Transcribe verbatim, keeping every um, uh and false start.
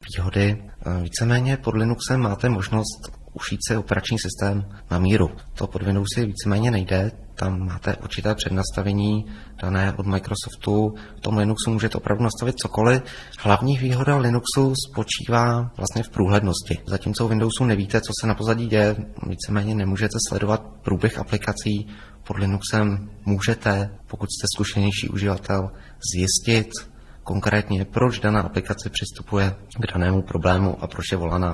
výhody. Víceméně pod Linuxem máte možnost ušít si operační systém na míru. To pod Windowsy víceméně nejde, tam máte určité přednastavení dané od Microsoftu. V tom Linuxu můžete opravdu nastavit cokoliv. Hlavní výhoda Linuxu spočívá vlastně v průhlednosti. Zatímco u Windowsu nevíte, co se na pozadí děje, víceméně nemůžete sledovat průběh aplikací. Pod Linuxem můžete, pokud jste zkušenější uživatel, zjistit konkrétně, proč daná aplikace přistupuje k danému problému a proč je volaná.